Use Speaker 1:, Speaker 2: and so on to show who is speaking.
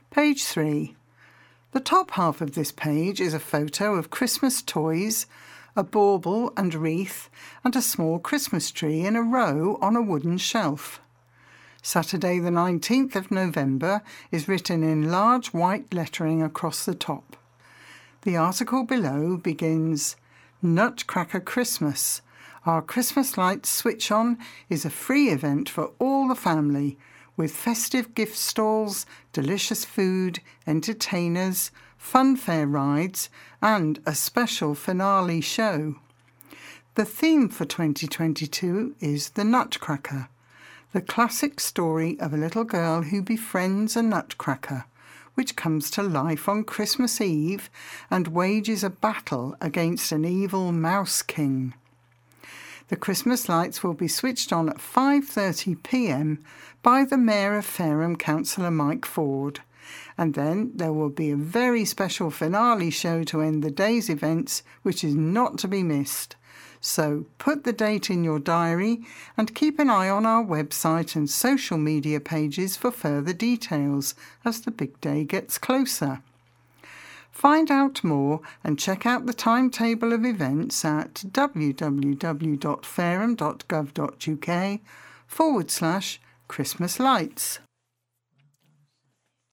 Speaker 1: Page 3. The top half of this page is a photo of Christmas toys, a bauble and wreath, and a small Christmas tree in a row on a wooden shelf. Saturday the 19th of November is written in large white lettering across the top. The article below begins, Nutcracker Christmas. Our Christmas Lights Switch On is a free event for all the family, with festive gift stalls, delicious food, entertainers, fun fair rides, and a special finale show. The theme for 2022 is The Nutcracker, the classic story of a little girl who befriends a nutcracker, which comes to life on Christmas Eve and wages a battle against an evil mouse king. The Christmas lights will be switched on at 5:30 p.m. by the Mayor of Fareham, Councillor Mike Ford, and then there will be a very special finale show to end the day's events, which is not to be missed. So put the date in your diary and keep an eye on our website and social media pages for further details as the big day gets closer. Find out more and check out the timetable of events at www.fareham.gov.uk/Christmas lights.